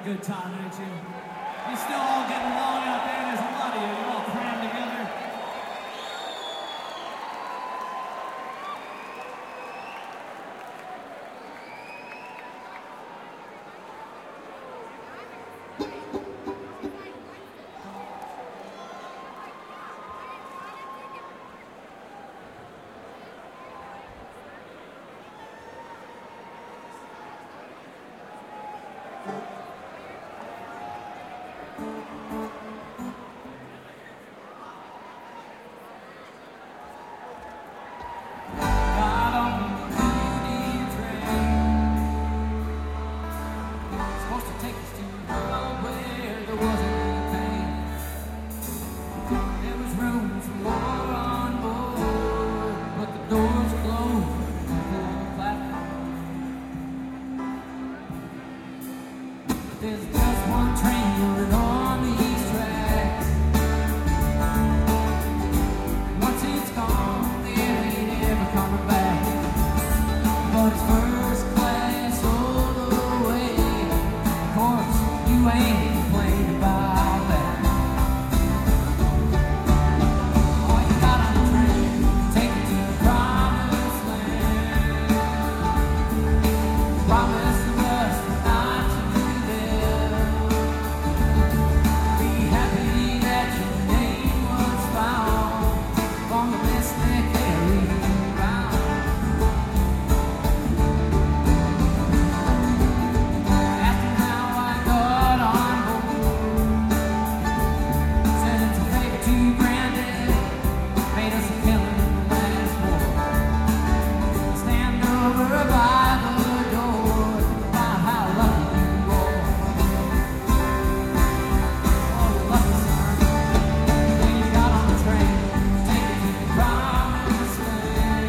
good time, ain't you? You still all getting along out there? There's a lot of you. You're all crammed together. There's just one train going on these tracks. Once it's gone, there ain't ever coming back. But it's first class all the way. Of course, you ain't complaining about that. All you got on the train, take it to the promised land. Promise to us not to be there. Be happy that your name was found on the list they carry around. After now I got on board, sent it to favor to Granddad, made us a killing in the last war. Stand over by the door, about how lucky you are. Oh, lucky son, when you got on the train, take it to the promised land.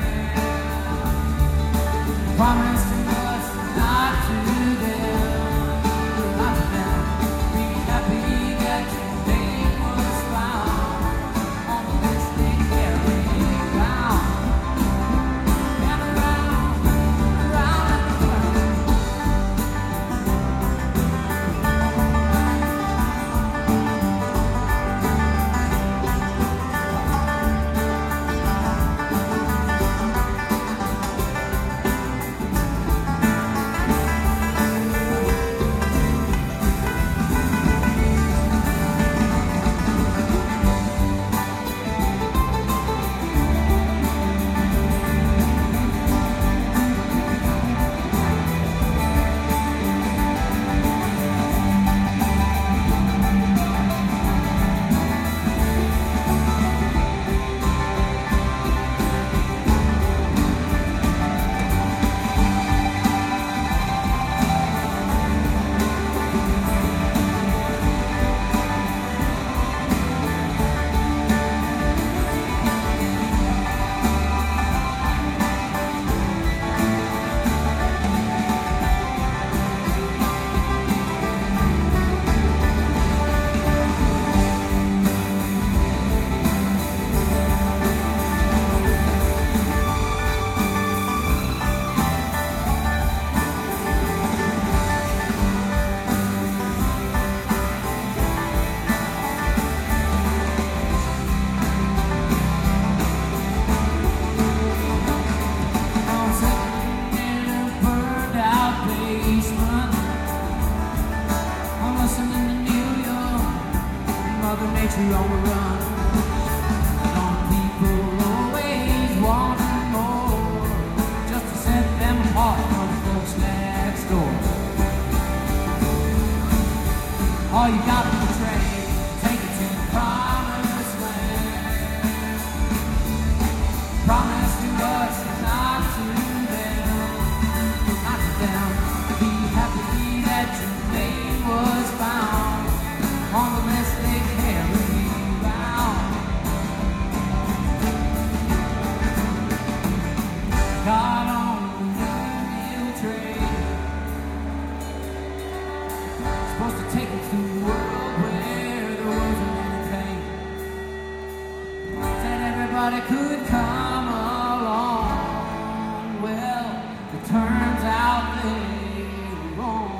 Promise to us, not to them, not to them. Be happy that your name was found on the list they carry around. And around, around and around. I'm sitting in a burned out basement. I'm listening to New York, Mother Nature on the run. Some people always wanting more, just to set them apart from the folks next door. All you got on the train, take it to the promised land. Promise to us, not to them, not to them. Be happy that your name was found on the list they carry around. Got on the new train, supposed to take us to a world where there wasn't any pain. Said everybody could come along. Well, it turns out they were wrong.